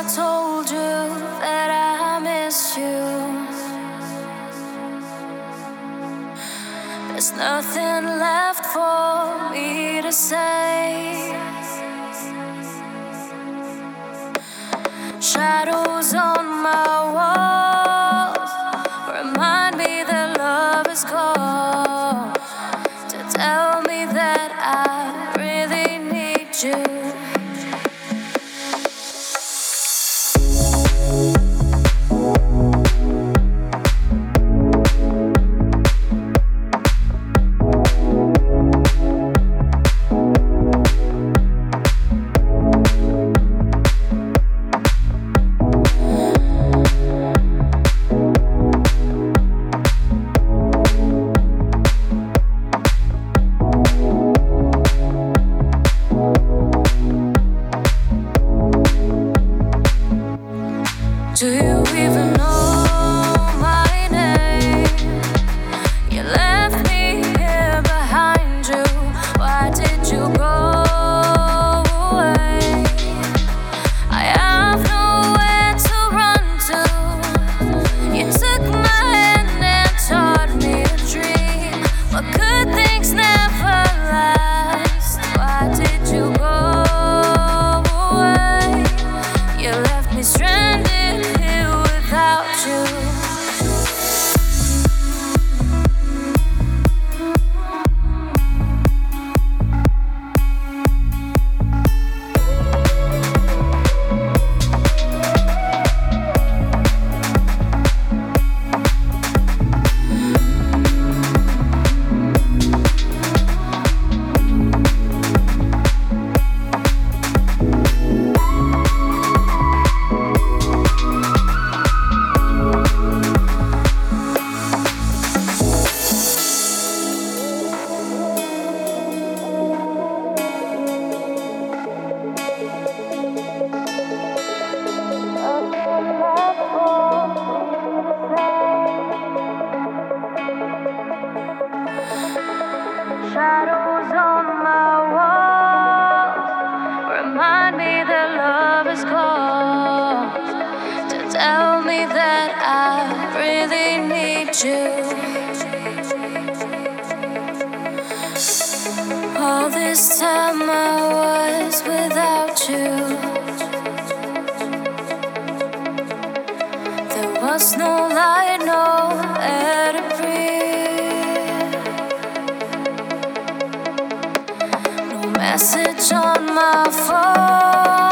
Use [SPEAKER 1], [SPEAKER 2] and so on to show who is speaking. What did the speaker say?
[SPEAKER 1] told you that I miss you. There's nothing left for me to say. Shadows on my walls remind me that love is gone, to tell me that I really need you. Do you even know my name? You left me here behind you. Why did you go away? I have nowhere to run to. You took my hand and taught me to dream, but good things never last. Why did you go away? You left me stranded without you. Shadows on my walls remind me that love is gone, to tell me that I really need you. All this time I was without you. There was no light, no air to breathe. Message on my phone.